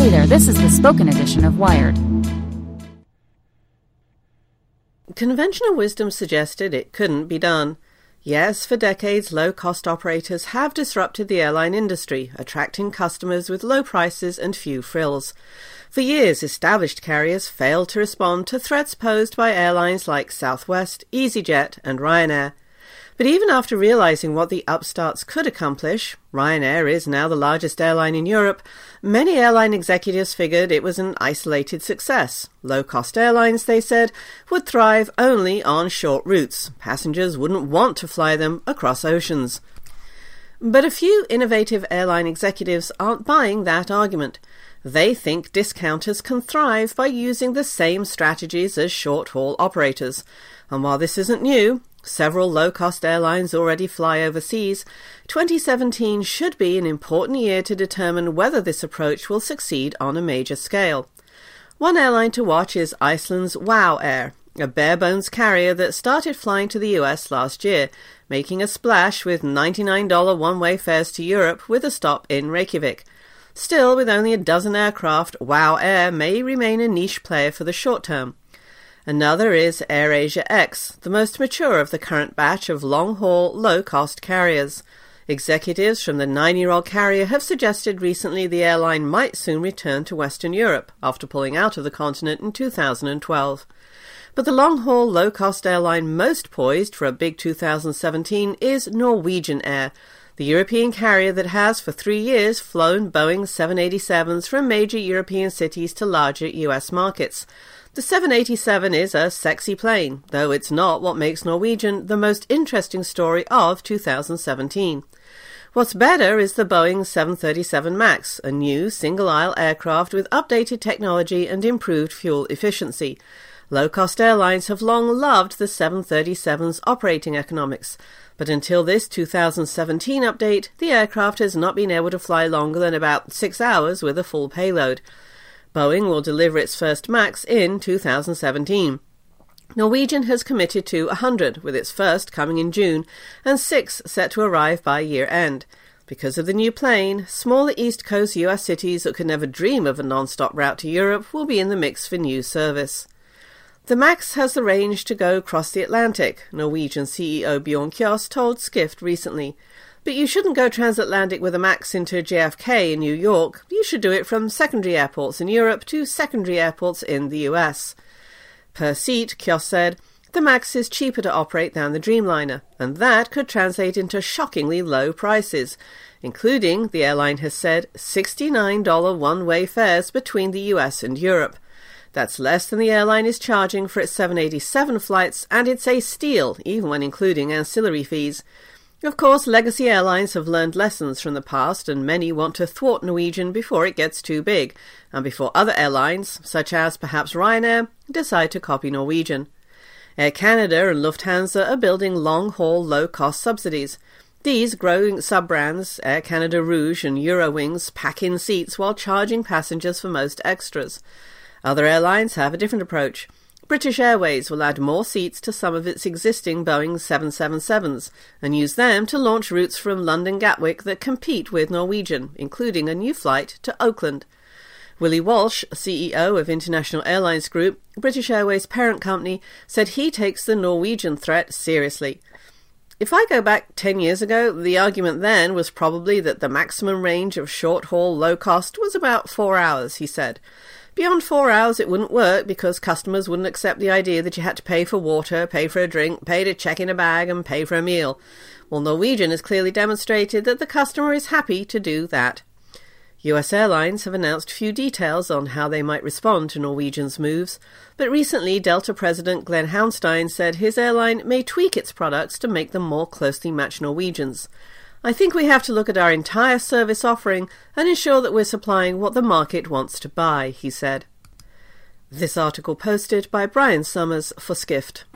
Hey there, this is the spoken edition of Wired. Conventional wisdom suggested it couldn't be done. Yes, for decades, low-cost operators have disrupted the airline industry, attracting customers with low prices and few frills. For years, established carriers failed to respond to threats posed by airlines like Southwest, EasyJet, and Ryanair. But even after realizing what the upstarts could accomplish, Ryanair is now the largest airline in Europe, many airline executives figured it was an isolated success. Low-cost airlines, they said, would thrive only on short routes. Passengers wouldn't want to fly them across oceans. But a few innovative airline executives aren't buying that argument. They think discounters can thrive by using the same strategies as short-haul operators. And while this isn't new, several low-cost airlines already fly overseas, 2017 should be an important year to determine whether this approach will succeed on a major scale. One airline to watch is Iceland's WOW Air, a bare-bones carrier that started flying to the US last year, making a splash with $99 one-way fares to Europe with a stop in Reykjavik. Still, with only a dozen aircraft, WOW Air may remain a niche player for the short term. Another is AirAsia X, the most mature of the current batch of long-haul, low-cost carriers. Executives from the 9-year-old carrier have suggested recently the airline might soon return to Western Europe after pulling out of the continent in 2012. But the long-haul, low-cost airline most poised for a big 2017 is Norwegian Air, the European carrier that has for 3 years flown Boeing 787s from major European cities to larger US markets. The 787 is a sexy plane, though it's not what makes Norwegian the most interesting story of 2017. What's better is the Boeing 737 MAX, a new single-aisle aircraft with updated technology and improved fuel efficiency. Low-cost airlines have long loved the 737's operating economics, but until this 2017 update, the aircraft has not been able to fly longer than about 6 hours with a full payload. Boeing will deliver its first MAX in 2017. Norwegian has committed to 100, with its first coming in June, and 6 set to arrive by year-end. Because of the new plane, smaller East Coast US cities that could never dream of a non-stop route to Europe will be in the mix for new service. The MAX has the range to go across the Atlantic, Norwegian CEO Bjorn Kjos told Skift recently. But you shouldn't go transatlantic with a MAX into JFK in New York. You should do it from secondary airports in Europe to secondary airports in the US. Per seat, Kjos said, the MAX is cheaper to operate than the Dreamliner, and that could translate into shockingly low prices, including, the airline has said, $69 one-way fares between the US and Europe. That's less than the airline is charging for its 787 flights, and it's a steal, even when including ancillary fees. Of course, legacy airlines have learned lessons from the past, and many want to thwart Norwegian before it gets too big, and before other airlines, such as perhaps Ryanair, decide to copy Norwegian. Air Canada and Lufthansa are building long-haul, low-cost subsidies. These growing sub-brands, Air Canada Rouge and Eurowings, pack in seats while charging passengers for most extras. Other airlines have a different approach. British Airways will add more seats to some of its existing Boeing 777s and use them to launch routes from London Gatwick that compete with Norwegian, including a new flight to Oakland. Willie Walsh, CEO of International Airlines Group, British Airways' parent company, said he takes the Norwegian threat seriously. If I go back 10 years ago, the argument then was probably that the maximum range of short-haul low-cost was about 4 hours, he said. Beyond 4 hours it wouldn't work because customers wouldn't accept the idea that you had to pay for water, pay for a drink, pay to check in a bag and pay for a meal. Well, Norwegian has clearly demonstrated that the customer is happy to do that. US airlines have announced few details on how they might respond to Norwegian's moves, but recently Delta President Glenn Hounstein said his airline may tweak its products to make them more closely match Norwegian's. I think we have to look at our entire service offering and ensure that we're supplying what the market wants to buy, he said. This article posted by Brian Summers for Skift.